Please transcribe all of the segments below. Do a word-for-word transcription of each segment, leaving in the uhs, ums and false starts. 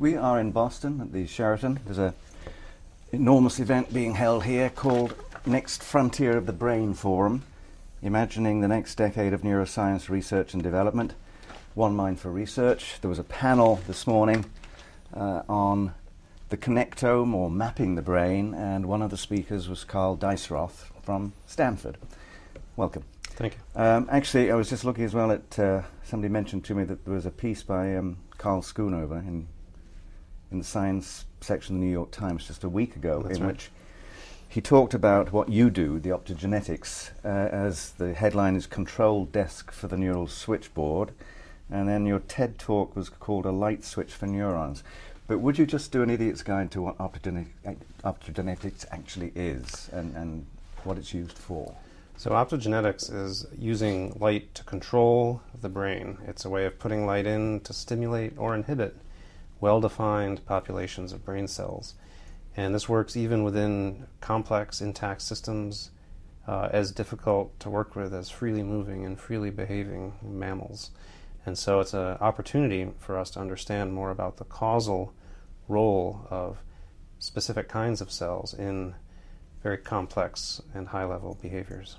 We are in Boston at the Sheraton. There's an enormous event being held here called Next Frontier of the Brain Forum, imagining the next decade of neuroscience research and development. One Mind for Research. There was a panel this morning uh, on the connectome, or mapping the brain, and one of the speakers was Carl Deisroth from Stanford. Welcome. Thank you. Um, actually, I was just looking as well at, uh, somebody mentioned to me that there was a piece by um, Carl Schoonover in in the science section of the New York Times just a week ago, That's in right. which he talked about what you do, the optogenetics, uh, as the headline is Control Desk for the Neural Switchboard, and then your TED talk was called A Light Switch for Neurons. But would you just do an idiot's guide to what optogenetic, optogenetics actually is and, and what it's used for? So optogenetics is using light to control the brain. It's a way of putting light in to stimulate or inhibit well-defined populations of brain cells. And this works even within complex, intact systems, uh, as difficult to work with as freely moving and freely behaving mammals. And so it's an opportunity for us to understand more about the causal role of specific kinds of cells in very complex and high-level behaviors.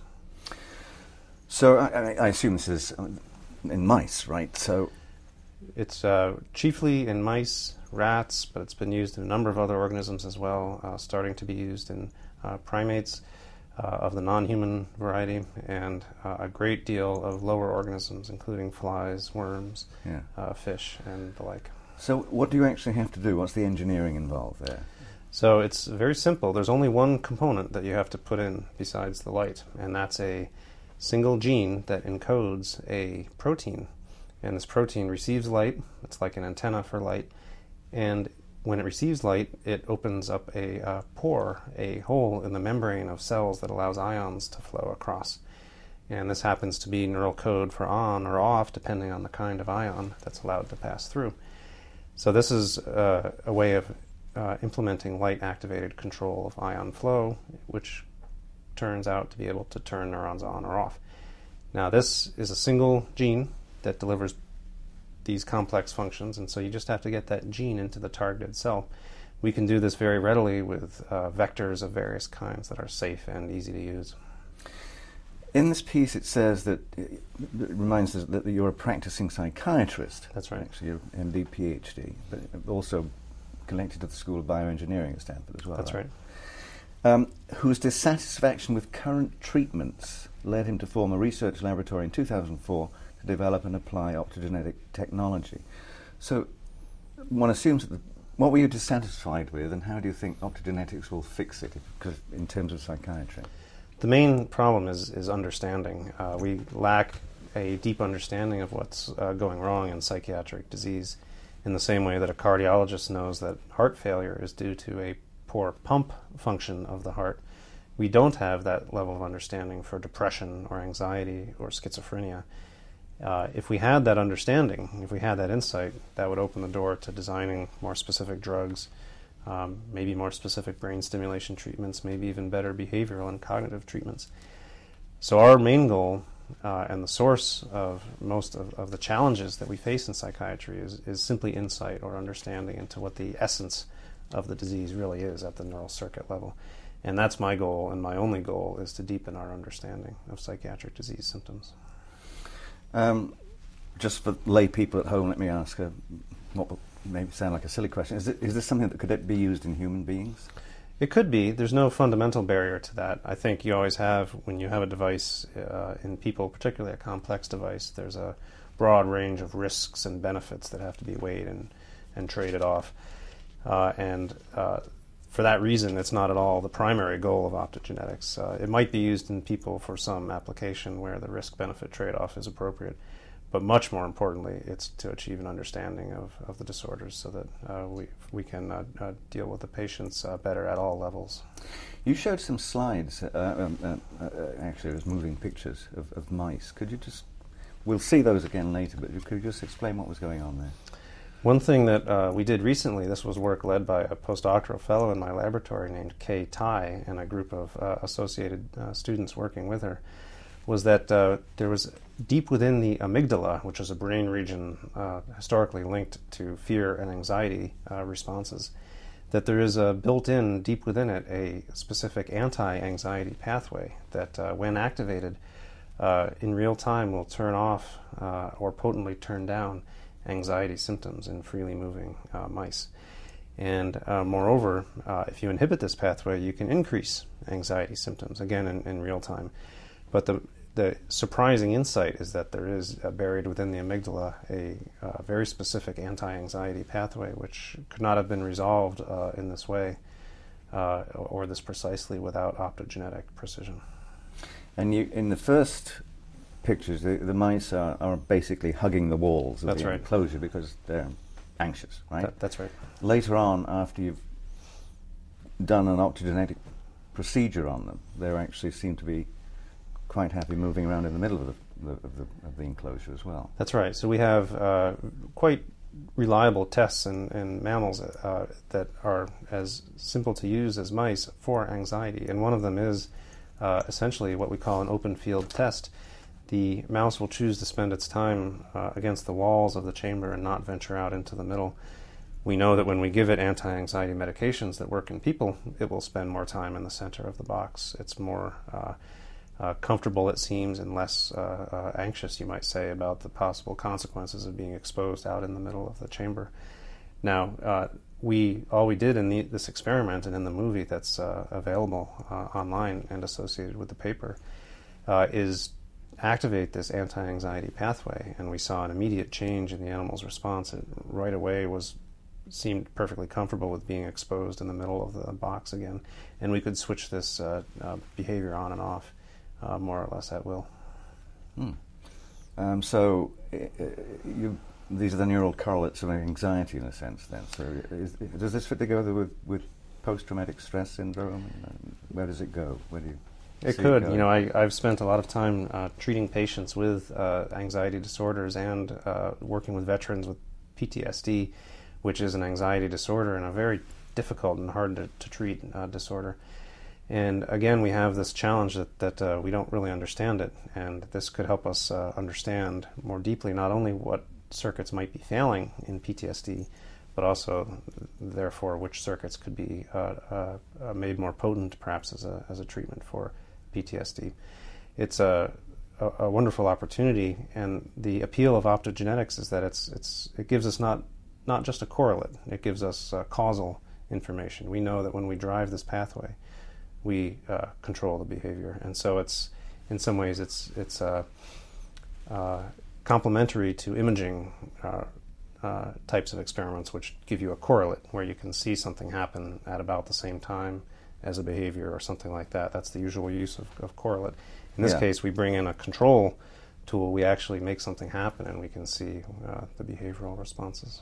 So I, I assume this is in mice, right? So It's uh, chiefly in mice, rats, but it's been used in a number of other organisms as well, uh, starting to be used in uh, primates uh, of the non-human variety, and uh, a great deal of lower organisms, including flies, worms, yeah. uh, fish, and the like. So what do you actually have to do? What's the engineering involved there? So it's very simple. There's only one component that you have to put in besides the light, and that's a single gene that encodes a protein. And this protein receives light. It's like an antenna for light. And when it receives light, it opens up a uh, pore, a hole in the membrane of cells that allows ions to flow across. And this happens to be neural code for on or off, depending on the kind of ion that's allowed to pass through. So this is uh, a way of uh, implementing light-activated control of ion flow, which turns out to be able to turn neurons on or off. Now, this is a single gene that delivers these complex functions, and so you just have to get that gene into the targeted cell. We can do this very readily with uh, vectors of various kinds that are safe and easy to use. In this piece it says that, it reminds us that you're a practicing psychiatrist. That's right. Actually, you're M D, PhD, but also connected to the School of Bioengineering at Stanford as well. That's right. Um, whose dissatisfaction with current treatments led him to form a research laboratory in two thousand four to develop and apply optogenetic technology. So one assumes that the, what were you dissatisfied with, and how do you think optogenetics will fix it, because in terms of psychiatry? The main problem is, is understanding. Uh, we lack a deep understanding of what's uh, going wrong in psychiatric disease, in the same way that a cardiologist knows that heart failure is due to a poor pump function of the heart. We don't have that level of understanding for depression or anxiety or schizophrenia. Uh, if we had that understanding, if we had that insight, that would open the door to designing more specific drugs, um, maybe more specific brain stimulation treatments, maybe even better behavioral and cognitive treatments. So our main goal uh, and the source of most of, of the challenges that we face in psychiatry is, is simply insight or understanding into what the essence of the disease really is at the neural circuit level. And that's my goal, and my only goal is to deepen our understanding of psychiatric disease symptoms. Um, just for lay people at home, let me ask a, what will maybe sound like a silly question. Is, it, is this something that could be used in human beings? It could be. There's no fundamental barrier to that. I think you always have, when you have a device uh, in people, particularly a complex device, there's a broad range of risks and benefits that have to be weighed and, and traded off. Uh, and uh, for that reason, it's not at all the primary goal of optogenetics. Uh, it might be used in people for some application where the risk-benefit trade-off is appropriate. But much more importantly, it's to achieve an understanding of, of the disorders so that uh, we, we can uh, uh, deal with the patients uh, better at all levels. You showed some slides, uh, um, uh, uh, actually it was moving pictures of, of mice. Could you just, we'll see those again later, but could you just explain what was going on there? One thing that uh, we did recently, this was work led by a postdoctoral fellow in my laboratory named Kay Tai and a group of uh, associated uh, students working with her. was that uh, there was deep within the amygdala, which is a brain region uh, historically linked to fear and anxiety uh, responses, that there is a built-in, deep within it, a specific anti-anxiety pathway that uh, when activated uh, in real time will turn off uh, or potently turn down anxiety symptoms in freely moving uh, mice. And uh, moreover, uh, if you inhibit this pathway, you can increase anxiety symptoms, again, in, in real time. But the, the surprising insight is that there is uh, buried within the amygdala a uh, very specific anti-anxiety pathway which could not have been resolved uh, in this way uh, or this precisely without optogenetic precision. And you, in the first pictures, the, the mice are, are basically hugging the walls of That's the right. enclosure because they're anxious, right? That, that's right. Later on, after you've done an optogenetic procedure on them, they actually seem to be quite happy moving around in the middle of the, the, of the, of the enclosure as well. That's right. So we have uh, quite reliable tests in, in mammals uh, that are as simple to use as mice for anxiety. And one of them is uh, essentially what we call an open field test. The mouse will choose to spend its time uh, against the walls of the chamber and not venture out into the middle. We know that when we give it anti-anxiety medications that work in people, it will spend more time in the center of the box. It's more uh, uh, comfortable, it seems, and less uh, uh, anxious, you might say, about the possible consequences of being exposed out in the middle of the chamber. Now, uh, we all we did in the, this experiment and in the movie that's uh, available uh, online and associated with the paper uh, is activate this anti-anxiety pathway, and we saw an immediate change in the animal's response. It right away was seemed perfectly comfortable with being exposed in the middle of the box again, and we could switch this uh, uh, behavior on and off uh, more or less at will. Hmm. Um, so uh, you, these are the neural correlates of anxiety in a sense then. So is, does this fit together with, with post-traumatic stress syndrome? And where does it go? Where do you It see could. it You know, I, I've spent a lot of time uh, treating patients with uh, anxiety disorders and uh, working with veterans with P T S D, which is an anxiety disorder and a very difficult and hard to, to treat uh, disorder. And again, we have this challenge that, that uh, we don't really understand it, and this could help us uh, understand more deeply not only what circuits might be failing in P T S D, but also, therefore, which circuits could be uh, uh, uh, made more potent, perhaps as a as a treatment for P T S D. It's a, a, a wonderful opportunity, and the appeal of optogenetics is that it's it's it gives us not not just a correlate; it gives us uh, causal information. We know that when we drive this pathway, we uh, control the behavior, and so it's in some ways it's it's uh, uh, complementary to imaging uh, uh, types of experiments, which give you a correlate where you can see something happen at about the same time as a behavior or something like that. That's the usual use of, of correlate. In this Yeah. case, we bring in a control tool. We actually make something happen, and we can see uh, the behavioral responses.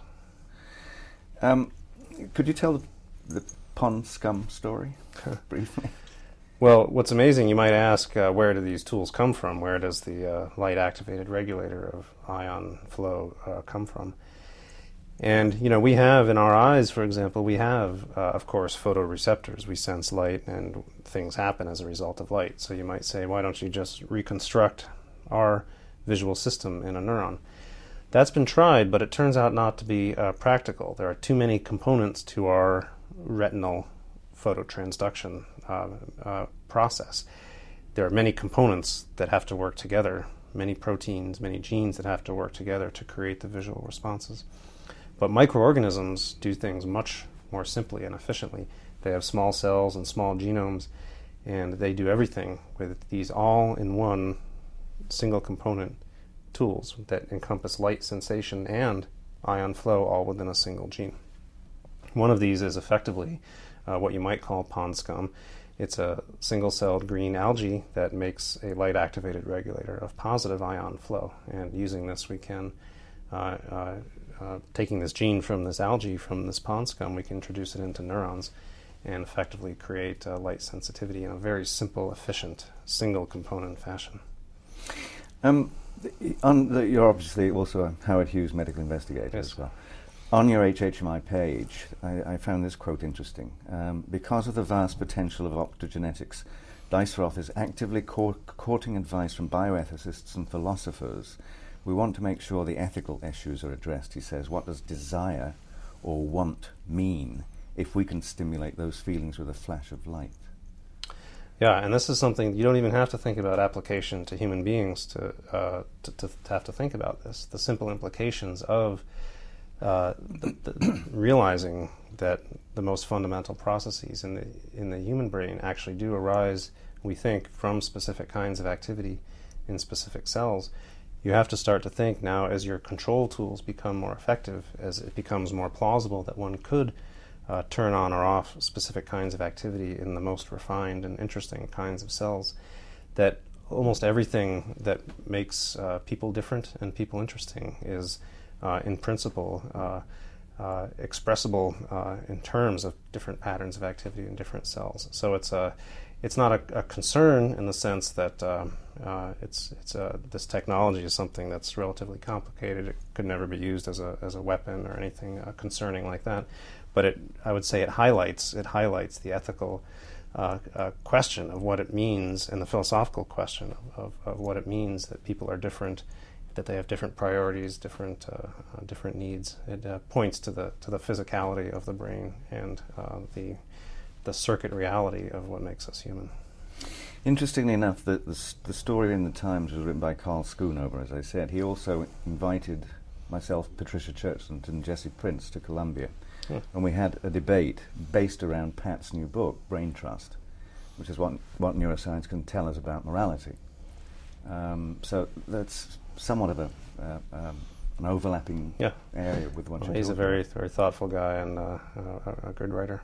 Um, could you tell the, the pond scum story briefly? Well, what's amazing, you might ask, uh, where do these tools come from? Where does the uh, light-activated regulator of ion flow uh, come from? And, you know, we have in our eyes, for example, we have, uh, of course, photoreceptors. We sense light and things happen as a result of light. So you might say, why don't you just reconstruct our visual system in a neuron? That's been tried, but it turns out not to be uh, practical. There are too many components to our retinal phototransduction uh, uh, process. There are many components that have to work together, many proteins, many genes that have to work together to create the visual responses. But microorganisms do things much more simply and efficiently. They have small cells and small genomes, and they do everything with these all-in-one single-component tools that encompass light sensation and ion flow all within a single gene. One of these is effectively uh, what you might call pond scum. It's a single-celled green algae that makes a light-activated regulator of positive ion flow, and using this we can uh, uh, Uh, taking this gene from this algae, from this pond scum, we can introduce it into neurons and effectively create uh, light sensitivity in a very simple, efficient, single-component fashion. Um, the, on the, you're obviously also a Howard Hughes medical investigator Yes. as well. On your H H M I page, I, I found this quote interesting. Um, because of the vast potential of optogenetics Dijsselroth is actively cour- courting advice from bioethicists and philosophers. We want to make sure the ethical issues are addressed, he says. What does desire or want mean if we can stimulate those feelings with a flash of light? Yeah, and this is something you don't even have to think about application to human beings to, uh, to, to, to have to think about this. The simple implications of uh, the, the realizing that the most fundamental processes in the in the human brain actually do arise, we think, from specific kinds of activity in specific cells. You have to start to think now, as your control tools become more effective, as it becomes more plausible that one could Uh, turn on or off specific kinds of activity in the most refined and interesting kinds of cells, that almost everything that makes uh, people different and people interesting is, uh, in principle, uh, uh, expressible uh, in terms of different patterns of activity in different cells. So it's a, it's not a, a concern in the sense that uh, uh, it's it's a, this technology is something that's relatively complicated. It could never be used as a as a weapon or anything uh, concerning like that. But it, I would say, it highlights it highlights the ethical uh, uh, question of what it means, and the philosophical question of, of, of what it means that people are different, that they have different priorities, different uh, uh, different needs. It uh, points to the to the physicality of the brain and uh, the the circuit reality of what makes us human. Interestingly enough, the, the the story in the Times was written by Carl Schoonover, as I said. He also invited myself, Patricia Churchland, and Jesse Prince to Columbia. Hmm. And we had a debate based around Pat's new book, Brain Trust, which is what what neuroscience can tell us about morality. Um, so that's somewhat of a uh, um, an overlapping yeah. area with what well, you're he's a talking very about. very thoughtful guy and uh, a, a good writer.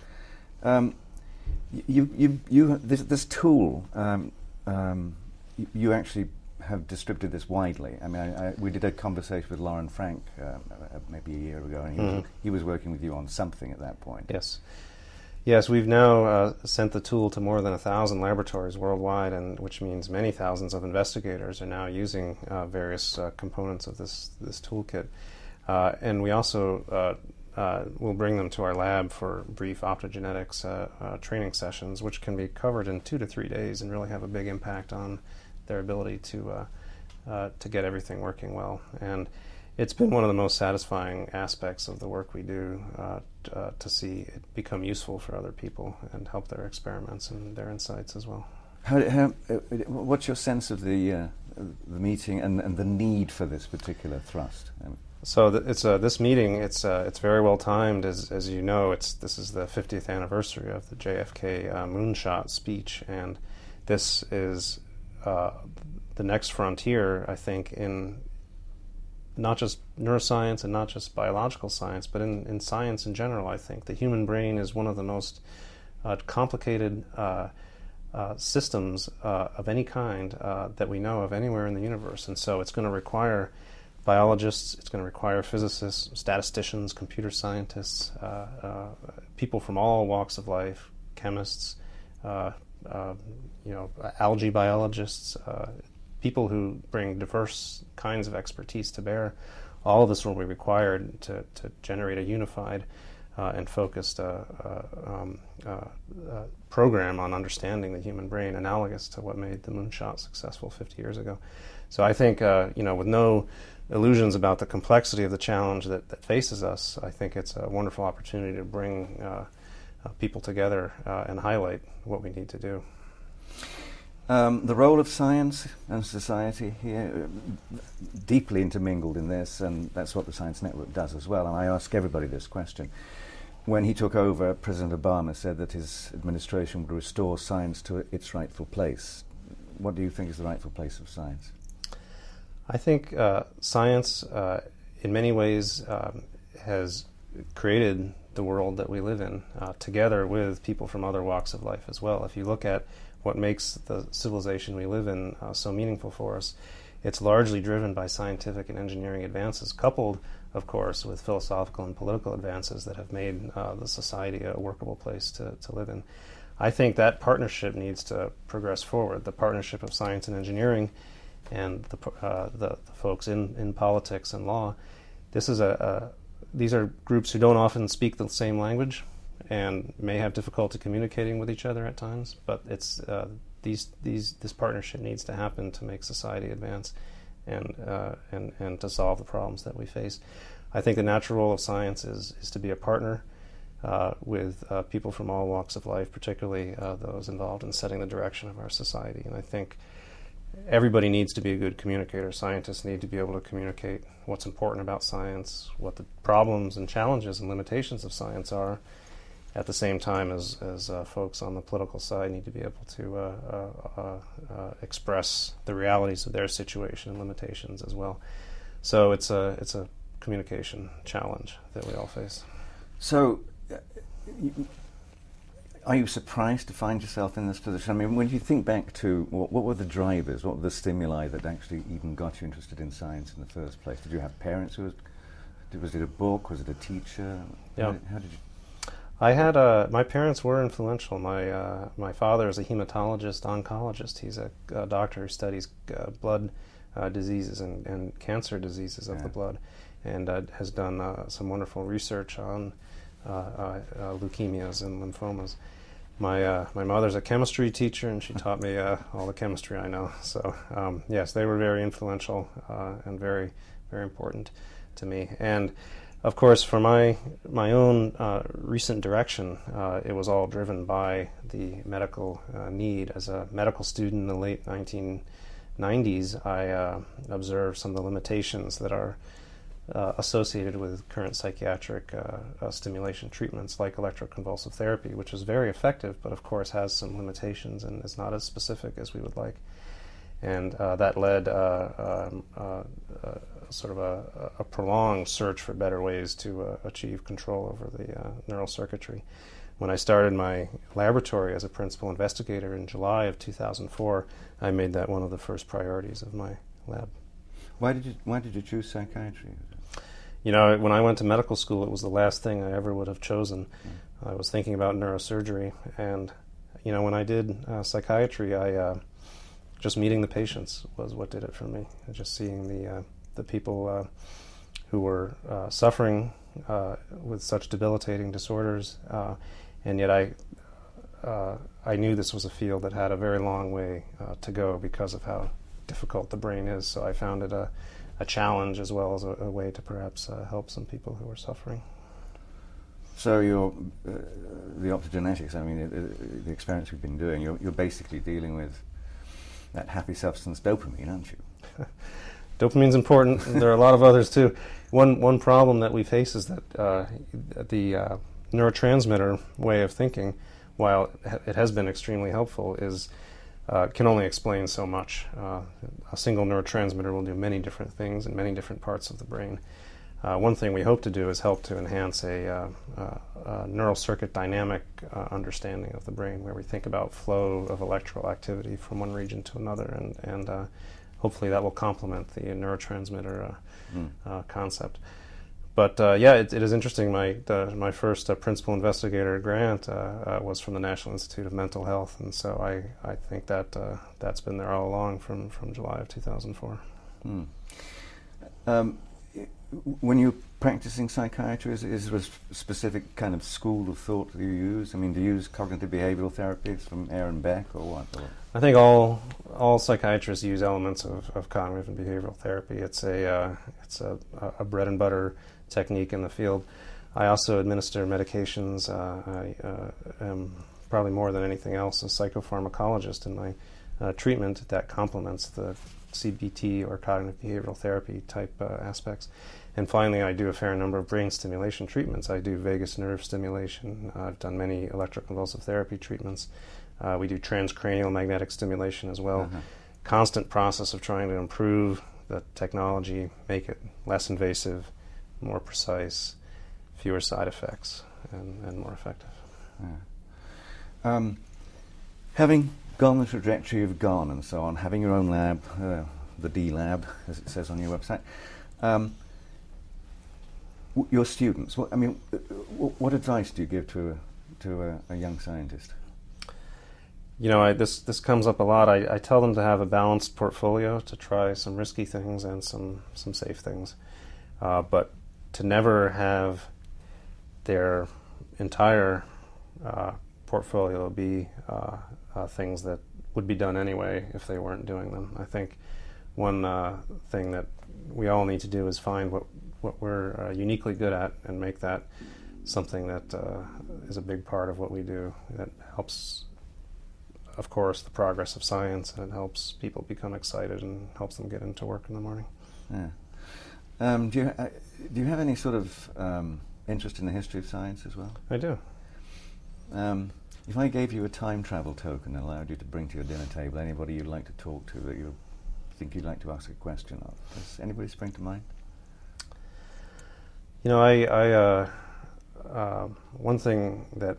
Um, you you you this this tool um, um, you, you actually have distributed this widely. I mean, I, I, we did a conversation with Lauren Frank uh, maybe a year ago, and he, mm-hmm. was, he was working with you on something at that point. Yes. Yes, we've now uh, sent the tool to more than a thousand laboratories worldwide, and which means many thousands of investigators are now using uh, various uh, components of this this toolkit. Uh, and we also uh, uh, will bring them to our lab for brief optogenetics uh, uh, training sessions, which can be covered in two to three days and really have a big impact on their ability to uh, uh, to get everything working well. And it's been one of the most satisfying aspects of the work we do uh, t- uh, to see it become useful for other people and help their experiments and their insights as well. How, how, uh, what's your sense of the uh, the meeting and, and the need for this particular thrust? Um, So th- it's uh, this meeting. It's uh, it's very well timed, as as you know. It's this is the fiftieth anniversary of the J F K uh, moonshot speech, and this is uh, the next frontier, I think, in not just neuroscience and not just biological science, but in, in science in general. I think the human brain is one of the most uh, complicated uh, uh, systems uh, of any kind uh, that we know of anywhere in the universe, and so it's going to require biologists, it's going to require physicists, statisticians, computer scientists, uh, uh, people from all walks of life, chemists, uh, uh, you know, algae biologists, uh, people who bring diverse kinds of expertise to bear. All of this will be required to, to generate a unified uh, and focused uh, uh, um, uh, uh, program on understanding the human brain, analogous to what made the moonshot successful fifty years ago. So I think, uh, you know, with no illusions about the complexity of the challenge that, that faces us, I think it's a wonderful opportunity to bring uh, uh, people together uh, and highlight what we need to do. Um, the role of science and society here, uh, deeply intermingled in this, and that's what the Science Network does as well. And I ask everybody this question. When he took over, President Obama said that his administration would restore science to its rightful place. What do you think is the rightful place of science? I think uh, science, uh, in many ways, um, has created the world that we live in, uh, together with people from other walks of life as well. If you look at what makes the civilization we live in uh, so meaningful for us, it's largely driven by scientific and engineering advances, coupled, of course, with philosophical and political advances that have made uh, the society a workable place to, to live in. I think that partnership needs to progress forward, the partnership of science and engineering and the, uh, the, the folks in, in politics and law. This is a, a these are groups who don't often speak the same language, and may have difficulty communicating with each other at times, but it's uh, these these this partnership needs to happen to make society advance and uh, and and to solve the problems that we face. I think the natural role of science is is to be a partner uh, with uh, people from all walks of life, particularly uh, those involved in setting the direction of our society. And I think everybody needs to be a good communicator. Scientists need to be able to communicate what's important about science, what the problems and challenges and limitations of science are, at the same time as, as uh, folks on the political side need to be able to uh, uh, uh, uh, express the realities of their situation and limitations as well. So it's a, it's a communication challenge that we all face. So, uh, you, are you surprised to find yourself in this position? I mean, when you think back to what, what were the drivers, what were the stimuli that actually even got you interested in science in the first place? Did you have parents who was, was it a book, was it a teacher? Yeah. How, how did you? I had uh, my parents were influential. My uh, my father is a hematologist oncologist. He's a, a doctor who studies uh, blood uh, diseases and, and cancer diseases of yeah. the blood, and uh, has done uh, some wonderful research on uh, uh, uh, leukemias and lymphomas. My uh, my mother's a chemistry teacher, and she taught me uh, all the chemistry I know. So um, yes, they were very influential uh, and very very important to me. And of course, for my my own uh, recent direction, uh, it was all driven by the medical uh, need. As a medical student in the late nineteen nineties, I uh, observed some of the limitations that are uh, associated with current psychiatric uh, uh, stimulation treatments like electroconvulsive therapy, which is very effective, but of course has some limitations and is not as specific as we would like. And uh, that led uh, um, uh, uh, sort of a, a prolonged search for better ways to uh, achieve control over the uh, neural circuitry. When I started my laboratory as a principal investigator in July of two thousand four, I made that one of the first priorities of my lab. Why did you Why did you choose psychiatry? You know, when I went to medical school, it was the last thing I ever would have chosen. Mm. I was thinking about neurosurgery, and you know, when I did uh, psychiatry, I uh, just meeting the patients was what did it for me. Just seeing the uh, the people uh, who were uh, suffering uh, with such debilitating disorders, uh, and yet I uh, I knew this was a field that had a very long way uh, to go because of how difficult the brain is. So I found it a, a challenge as well as a, a way to perhaps uh, help some people who were suffering. So you're uh, the optogenetics. I mean, it, it, the experience we've been doing. You're, you're basically dealing with that happy substance, dopamine, aren't you? Dopamine's important. There are a lot of others too. One one problem that we face is that uh, the uh, neurotransmitter way of thinking, while it has been extremely helpful, is uh, can only explain so much. Uh, a single neurotransmitter will do many different things in many different parts of the brain. Uh, one thing we hope to do is help to enhance a, uh, uh, a neural circuit dynamic uh, understanding of the brain, where we think about flow of electrical activity from one region to another, and, and uh, hopefully that will complement the neurotransmitter uh, mm. uh, concept. But uh, yeah, it, it is interesting. My the, my first uh, principal investigator grant uh, uh, was from the National Institute of Mental Health, and so I, I think that uh, that's been there all along from, from July of two thousand four. Mm. Um, when you're practicing psychiatry, is, is there a specific kind of school of thought that you use? I mean, do you use cognitive behavioral therapies from Aaron Beck or what? Or? I think all all psychiatrists use elements of, of cognitive and behavioral therapy. It's a uh, it's a, a bread and butter technique in the field. I also administer medications. Uh, I uh, am probably more than anything else a psychopharmacologist in my uh, treatment that complements the C B T or cognitive behavioral therapy type uh, aspects. And finally, I do a fair number of brain stimulation treatments. I do vagus nerve stimulation. Uh, I've done many electroconvulsive therapy treatments. Uh, we do transcranial magnetic stimulation as well. Uh-huh. Constant process of trying to improve the technology, make it less invasive, more precise, fewer side effects, and, and more effective. Yeah. Um, having gone the trajectory you've gone and so on, having your own lab, uh, the D Lab, as it says on your website, um, w- your students, what, I mean, w- what advice do you give to a, to a, a young scientist? You know, I, this this comes up a lot. I, I tell them to have a balanced portfolio, to try some risky things and some, some safe things, uh, but to never have their entire uh, portfolio be uh, uh, things that would be done anyway if they weren't doing them. I think one uh, thing that we all need to do is find what, what we're uh, uniquely good at and make that something that uh, is a big part of what we do. That helps, of course, the progress of science, and it helps people become excited and helps them get into work in the morning. Yeah. Um, do you uh, do you have any sort of um, interest in the history of science as well? I do. Um, if I gave you a time travel token and allowed you to bring to your dinner table anybody you'd like to talk to that you think you'd like to ask a question of, does anybody spring to mind? You know, I, I uh, uh, one thing that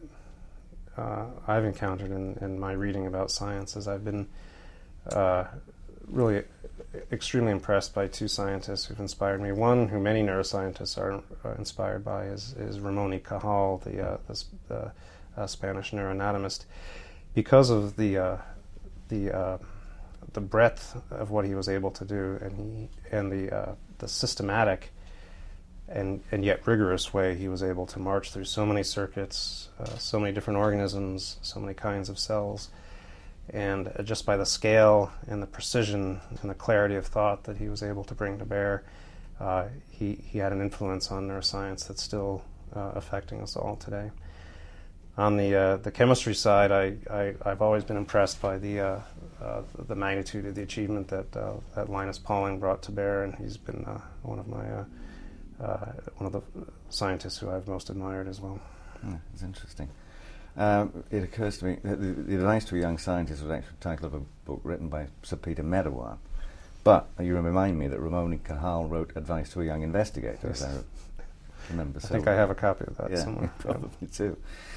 uh, I've encountered in, in my reading about science is I've been uh, really extremely impressed by two scientists who've inspired me. One, who many neuroscientists are uh, inspired by, is, is Ramón y Cajal, the, uh, the uh, uh, Spanish neuroanatomist, because of the uh, the uh, the breadth of what he was able to do, and he and the uh, the systematic and and yet rigorous way he was able to march through so many circuits, uh, so many different organisms, so many kinds of cells. And uh, just by the scale and the precision and the clarity of thought that he was able to bring to bear, uh, he, he had an influence on neuroscience that's still uh, affecting us all today. On the uh, the chemistry side, I, I, I've always been impressed by the uh, uh, the magnitude of the achievement that uh, that Linus Pauling brought to bear, and he's been uh, one of my uh, uh, one of the scientists who I've most admired as well. Hmm, that's interesting. Um, it occurs to me that the, the Advice to a Young Scientist was actually the title of a book written by Sir Peter Medawar. But you remind me that Ramón y Cajal wrote Advice to a Young Investigator, Yes. as I remember. I so think I have a copy of that yeah, somewhere. probably yeah. too.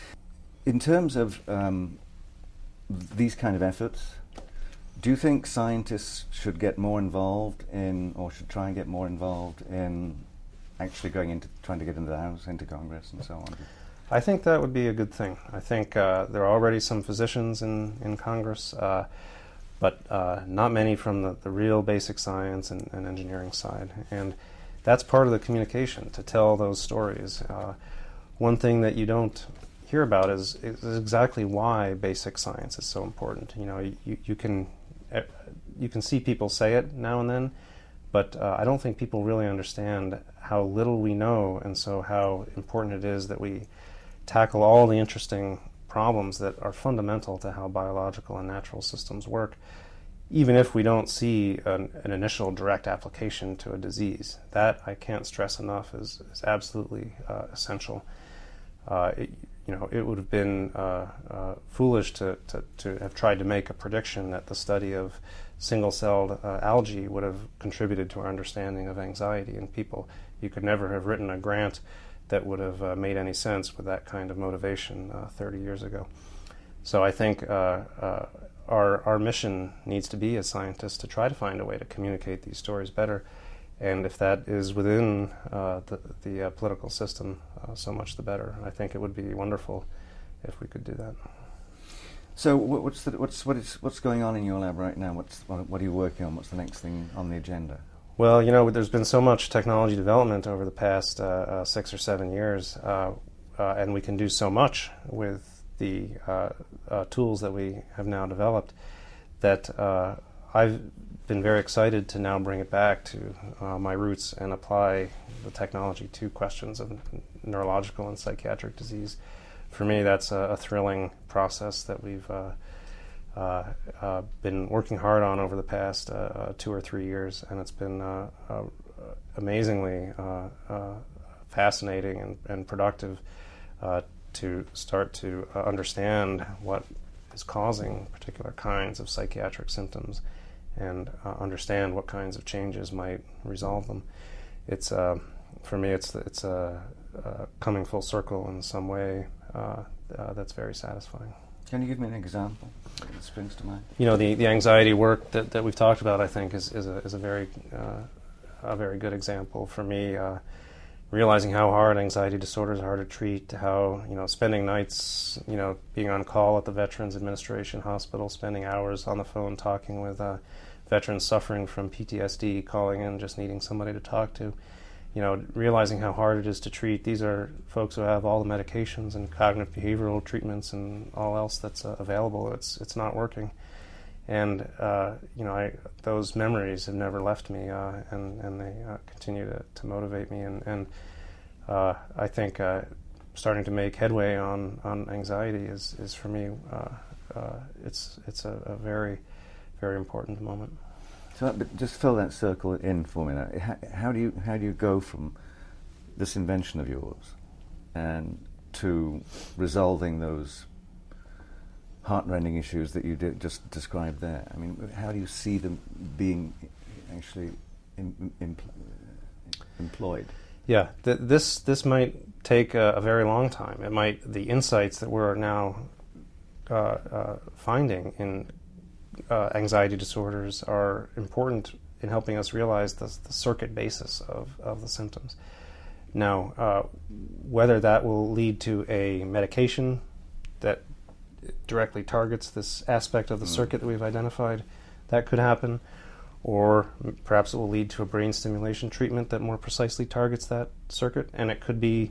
In terms of um, these kind of efforts, do you think scientists should get more involved in, or should try and get more involved in actually going into, trying to get into the House, into Congress and so on? I think that would be a good thing. I think uh, there are already some physicians in, in Congress, uh, but uh, not many from the, the real basic science and, and engineering side. And that's part of the communication, to tell those stories. Uh, one thing that you don't hear about is, is exactly why basic science is so important. You know, you, you can uh, you can see people say it now and then, but uh, I don't think people really understand how little we know, and so how important it is that we tackle all the interesting problems that are fundamental to how biological and natural systems work, even if we don't see an, an initial direct application to a disease. That, I can't stress enough, is, is absolutely uh, essential. Uh, it, you know, it would have been uh, uh, foolish to, to, to have tried to make a prediction that the study of single-celled uh, algae would have contributed to our understanding of anxiety in people. You could never have written a grant that would have uh, made any sense with that kind of motivation uh, thirty years ago. So I think uh, uh, our our mission needs to be, as scientists, to try to find a way to communicate these stories better. And if that is within uh, the, the uh, political system, uh, so much the better. I think it would be wonderful if we could do that. So wh- what's the, what's what is what's going on in your lab right now? What's what, what are you working on? What's the next thing on the agenda? Well, you know, there's been so much technology development over the past uh, uh, six or seven years, uh, uh, and we can do so much with the uh, uh, tools that we have now developed, that uh, I've been very excited to now bring it back to uh, my roots and apply the technology to questions of neurological and psychiatric disease. For me, that's a, a thrilling process that we've uh, Uh, uh, been working hard on over the past uh, uh, two or three years, and it's been uh, uh, amazingly uh, uh, fascinating and, and productive uh, to start to uh, understand what is causing particular kinds of psychiatric symptoms, and uh, understand what kinds of changes might resolve them. It's uh, for me, it's it's a uh, uh, coming full circle in some way uh, uh, that's very satisfying. Can you give me an example that springs to mind? You know, the, the anxiety work that, that we've talked about, I think, is, is a is a very uh, a very good example for me. Uh, realizing how hard anxiety disorders are to treat, how, you know, spending nights, you know, being on call at the Veterans Administration Hospital, spending hours on the phone talking with uh, veterans suffering from P T S D, calling in, just needing somebody to talk to, you know, realizing how hard it is to treat. These are folks who have all the medications and cognitive behavioral treatments and all else that's uh, available. It's it's not working, and uh, you know, I, those memories have never left me, uh, and and they uh, continue to, to motivate me. And and uh, I think uh, starting to make headway on, on anxiety is is for me. Uh, uh, it's it's a, a very very important moment. So, but just fill that circle in for me now. How, how do you how do you go from this invention of yours and to resolving those heartrending issues that you did just described there? I mean, how do you see them being actually em, em, employed? Yeah, th- this this might take a, a very long time. It might the insights that we're now uh, uh, finding in Uh, anxiety disorders are important in helping us realize the, the circuit basis of, of the symptoms. Now, uh, whether that will lead to a medication that directly targets this aspect of the mm. circuit that we've identified, that could happen, or perhaps it will lead to a brain stimulation treatment that more precisely targets that circuit, and it could be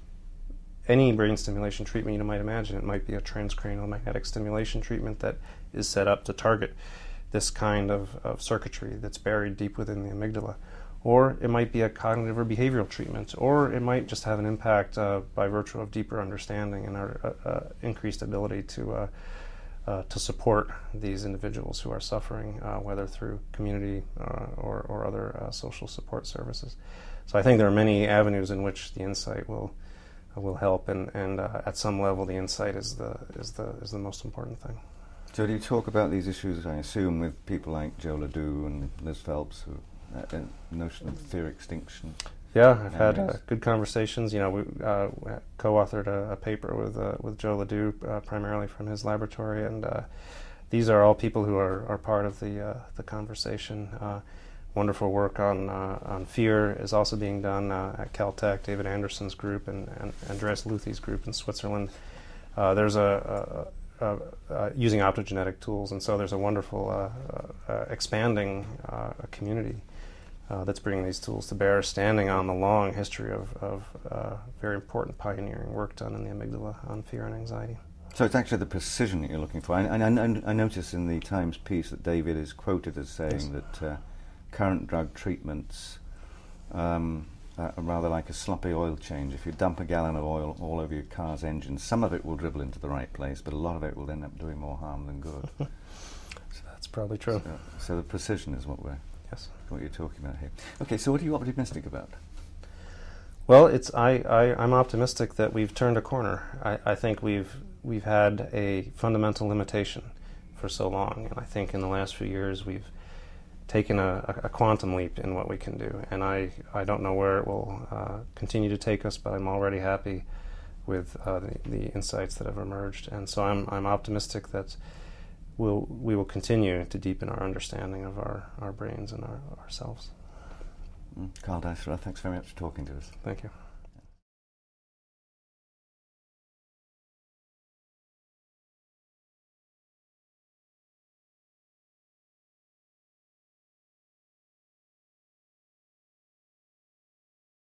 any brain stimulation treatment you might imagine. It might be a transcranial magnetic stimulation treatment that is set up to target this kind of, of circuitry that's buried deep within the amygdala. Or it might be a cognitive or behavioral treatment, or it might just have an impact uh, by virtue of deeper understanding and our uh, uh, increased ability to uh, uh, to support these individuals who are suffering, uh, whether through community uh, or, or other uh, social support services. So I think there are many avenues in which the insight will will help, and, and uh, at some level the insight is the is the is the most important thing. So do you talk about these issues, I assume, with people like Joe LeDoux and Liz Phelps, who uh, the notion of fear extinction? Yeah, I've had uh, good conversations. You know, we uh, co-authored a, a paper with uh, with Joe LeDoux, uh, primarily from his laboratory, and uh, these are all people who are, are part of the uh, the conversation. Uh, wonderful work on uh, on fear is also being done uh, at Caltech. David Anderson's group and, and Andreas Luthi's group in Switzerland. Uh, there's a, a Uh, uh, using optogenetic tools, and so there's a wonderful uh, uh, uh, expanding uh, community uh, that's bringing these tools to bear, standing on the long history of, of uh, very important pioneering work done in the amygdala on fear and anxiety. So it's actually the precision that you're looking for. And I, I, I notice in the Times piece that David is quoted as saying yes. that uh, current drug treatments um, are rather like a sloppy oil change. If you dump a gallon of oil all over your car's engine, some of it will dribble into the right place, but a lot of it will end up doing more harm than good. So that's probably true. So, so the precision is what we're yes. what you're talking about here. Okay, so what are you optimistic about? Well, it's I, I I'm optimistic that we've turned a corner. I, I think we've we've had a fundamental limitation for so long, and I think in the last few years we've taken a, a quantum leap in what we can do, and I, I don't know where it will uh, continue to take us, but I'm already happy with uh, the, the insights that have emerged, and so I'm I'm optimistic that we'll we will continue to deepen our understanding of our, our brains and our, ourselves. Mm. Karl Deisserer, thanks very much for talking to us. Thank you.